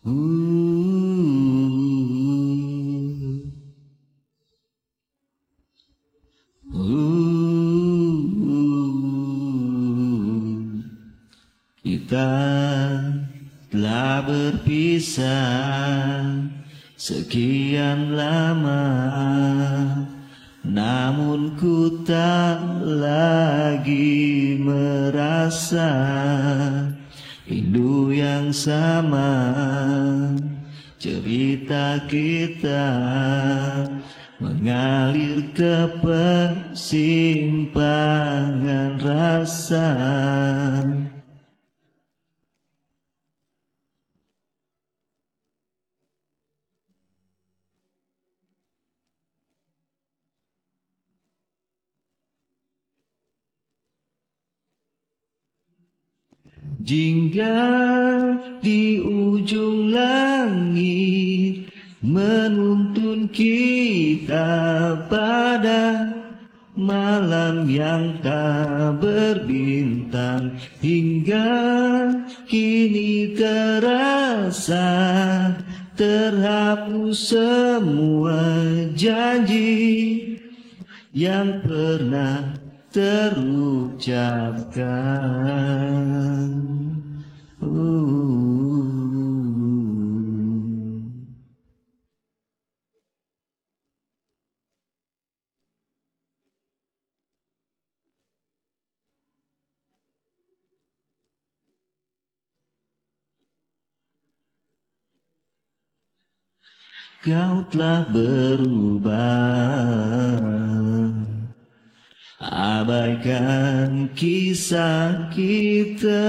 Kita telah berpisah sekian lama, namun ku tak lagi merasa rindu yang sama. Cerita kita mengalir ke persimpangan rasa. Jingga di ujung langit menuntun kita pada malam yang tak berbintang, hingga kini terasa terhapus semua janji yang pernah terucapkan. Kau telah berubah, abaikan kisah kita.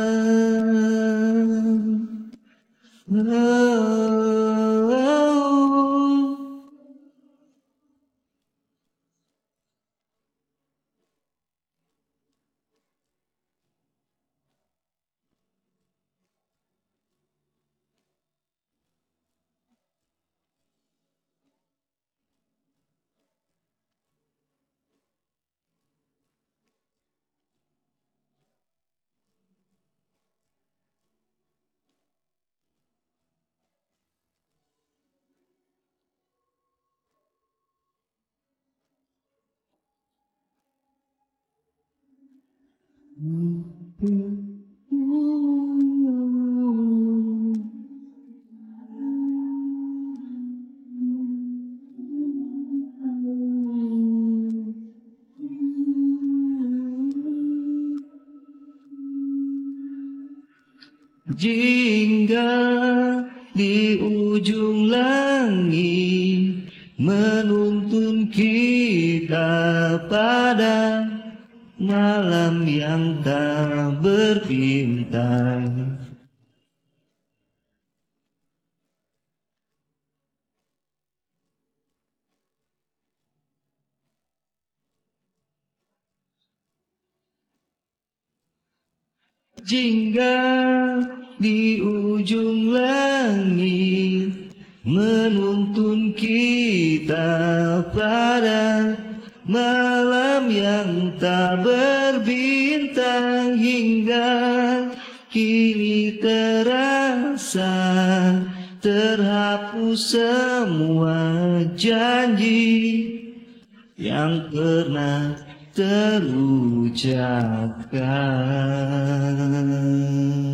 Jingga di ujung langit menuntun kita pada malam yang tak berbintang. Jingga di ujung langit menuntun kita pada malam yang tak berbintang, hingga kini terasa terhapus semua janji yang pernah terucapkan.